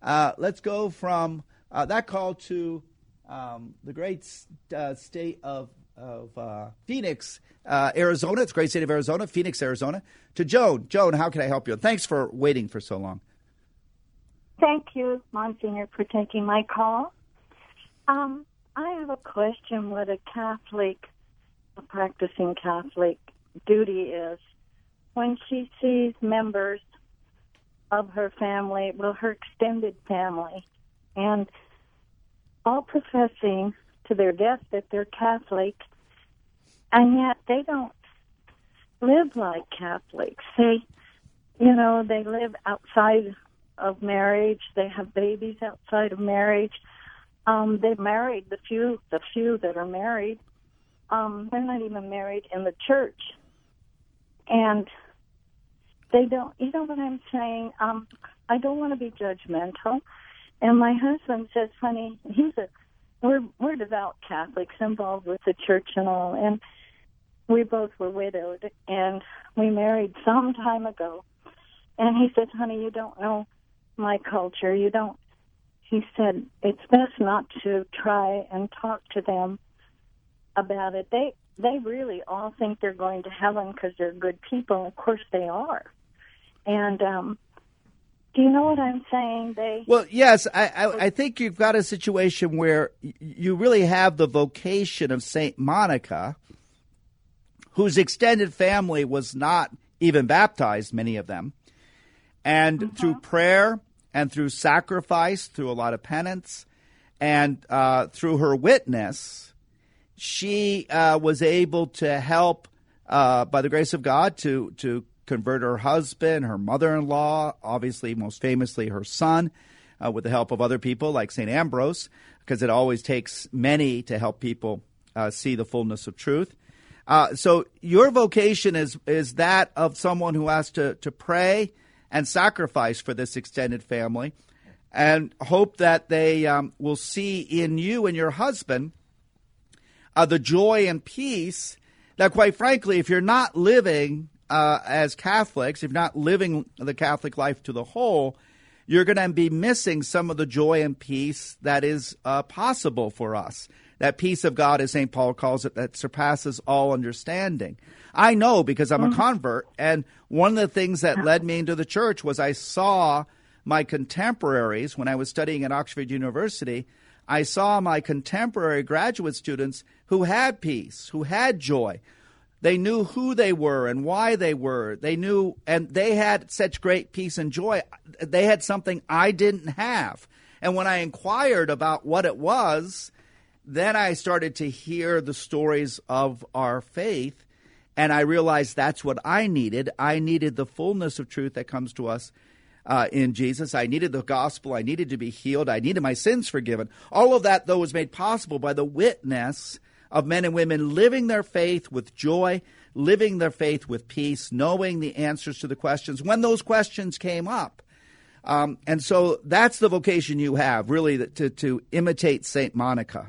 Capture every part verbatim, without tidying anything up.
Uh, let's go from uh, that call to um, the great uh, state of, of uh, Phoenix, uh, Arizona. It's a great state of Arizona, Phoenix, Arizona. To Joan. Joan, how can I help you? And thanks for waiting for so long. Thank you, Monsignor, for taking my call. Um, I have a question what a Catholic, a practicing Catholic duty is when she sees members of her family, well, her extended family, and all professing to their death that they're Catholic, and yet they don't live like Catholics. They, you know, they live outside of marriage. They have babies outside of marriage. Um, they're married, the few, the few that are married. Um, they're not even married in the church. And they don't, you know what I'm saying? Um, I don't want to be judgmental. And my husband says, honey, he's a, we're, we're devout Catholics involved with the church and all. And we both were widowed, and we married some time ago. And he said, honey, you don't know my culture. You don't, he said, it's best not to try and talk to them about it. They, they really all think they're going to heaven because they're good people. Of course they are. And um, do you know what I'm saying? They Well, yes, I, I, I think you've got a situation where y- you really have the vocation of Saint Monica, whose extended family was not even baptized, many of them. And mm-hmm. through prayer and through sacrifice, through a lot of penance, and uh, through her witness, she uh, was able to help, uh, by the grace of God, to, to convert her husband, her mother-in-law, obviously most famously her son, uh, with the help of other people like Saint Ambrose, because it always takes many to help people uh, see the fullness of truth. Uh, so your vocation is is that of someone who has to, to pray and sacrifice for this extended family and hope that they um, will see in you and your husband uh, the joy and peace that, quite frankly, if you're not living uh, as Catholics, if you're not living the Catholic life to the whole, you're going to be missing some of the joy and peace that is uh, possible for us. That peace of God, as Saint Paul calls it, that surpasses all understanding. I know because I'm a convert, and one of the things that led me into the church was I saw my contemporaries, when I was studying at Oxford University, I saw my contemporary graduate students who had peace, who had joy. They knew who they were and why they were. They knew, and they had such great peace and joy. They had something I didn't have. And when I inquired about what it was, then I started to hear the stories of our faith, and I realized that's what I needed. I needed the fullness of truth that comes to us uh, in Jesus. I needed the gospel. I needed to be healed. I needed my sins forgiven. All of that, though, was made possible by the witness of men and women living their faith with joy, living their faith with peace, knowing the answers to the questions when those questions came up. Um, and so that's the vocation you have, really, to, to imitate Saint Monica.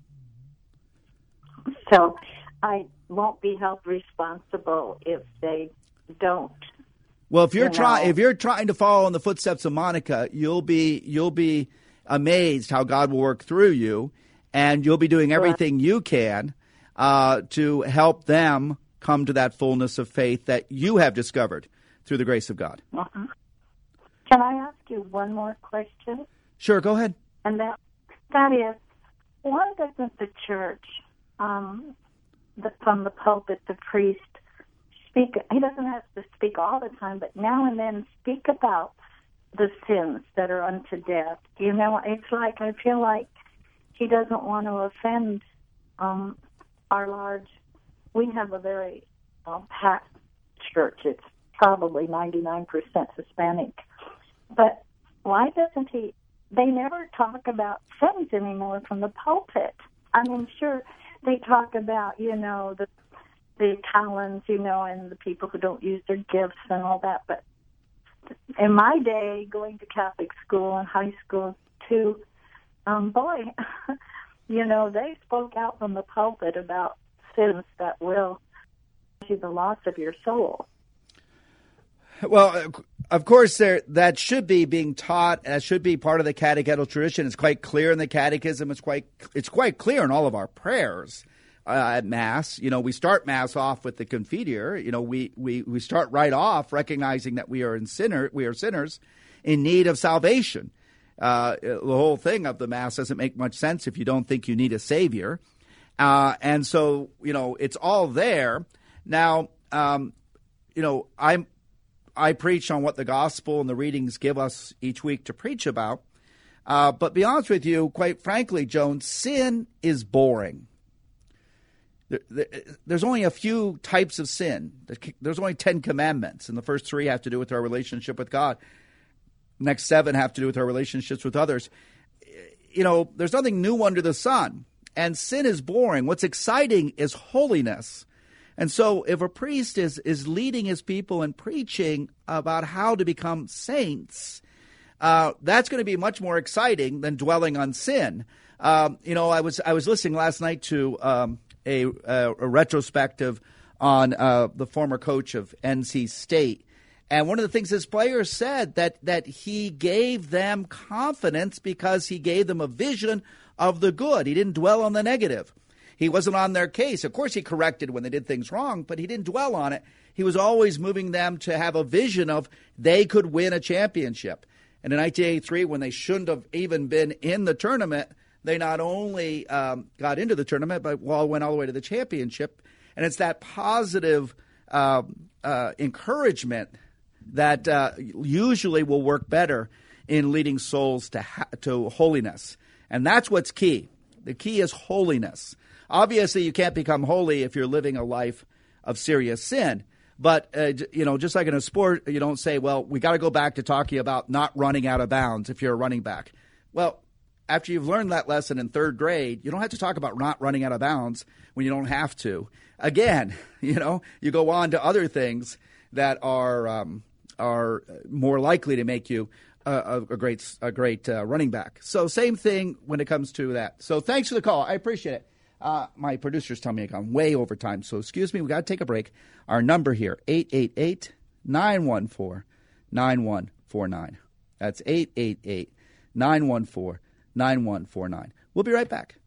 So I won't be held responsible if they don't. Well, if you're you trying, know. if you're trying to follow in the footsteps of Monica, you'll be you'll be amazed how God will work through you, and you'll be doing everything you can uh, to help them come to that fullness of faith that you have discovered through the grace of God. Uh-huh. Can I ask you one more question? Sure, go ahead. And that that is, why doesn't the church, um, the, from the pulpit, the priest, speak? He doesn't have to speak all the time, but now and then speak about the sins that are unto death. You know, it's like I feel like he doesn't want to offend um, our large. We have a very um, packed church. It's probably ninety-nine percent Hispanic. But why doesn't he? They never talk about sins anymore from the pulpit. I mean, sure, they talk about, you know, the the talents, you know, and the people who don't use their gifts and all that. But in my day, going to Catholic school and high school too, um, boy, you know, they spoke out from the pulpit about sins that will see the loss of your soul. Well, of course, there that should be being taught. That should be part of the catechetical tradition. It's quite clear in the catechism. It's quite it's quite clear in all of our prayers uh, at Mass. You know, we start Mass off with the Confiteor. You know, we, we, we start right off recognizing that we are in sinner we are sinners in need of salvation. Uh, the whole thing of the Mass doesn't make much sense if you don't think you need a Savior. Uh, and so, you know, it's all there. Now, um, you know, I'm, I preach on what the gospel and the readings give us each week to preach about. Uh, but be honest with you, quite frankly, Joan, sin is boring. There, there, there's only a few types of sin. There's only ten commandments, and the first three have to do with our relationship with God. Next seven have to do with our relationships with others. You know, there's nothing new under the sun, and sin is boring. What's exciting is holiness. And so if a priest is, is leading his people and preaching about how to become saints, uh, that's going to be much more exciting than dwelling on sin. Um, you know, I was I was listening last night to um, a, a, a retrospective on uh, the former coach of N C State. And one of the things his players said that that he gave them confidence because he gave them a vision of the good. He didn't dwell on the negative. He wasn't on their case. Of course, he corrected when they did things wrong, but he didn't dwell on it. He was always moving them to have a vision of they could win a championship. And in nineteen eighty-three, when they shouldn't have even been in the tournament, they not only um, got into the tournament, but well, went all the way to the championship. And it's that positive uh, uh, encouragement that uh, usually will work better in leading souls to ha- to holiness. And that's what's key. The key is holiness. Obviously, you can't become holy if you're living a life of serious sin. But, uh, you know, just like in a sport, you don't say, well, we got to go back to talking about not running out of bounds if you're a running back. Well, after you've learned that lesson in third grade, you don't have to talk about not running out of bounds when you don't have to. Again, you know, you go on to other things that are um, are more likely to make you a, a great a great uh, running back. So same thing when it comes to that. So thanks for the call. I appreciate it. Uh, my producers tell me I've gone way over time, so excuse me. We got to take a break. Our number here, eight eight eight, nine one four, nine one four nine. That's eight eight eight, nine one four, nine one four nine. We'll be right back.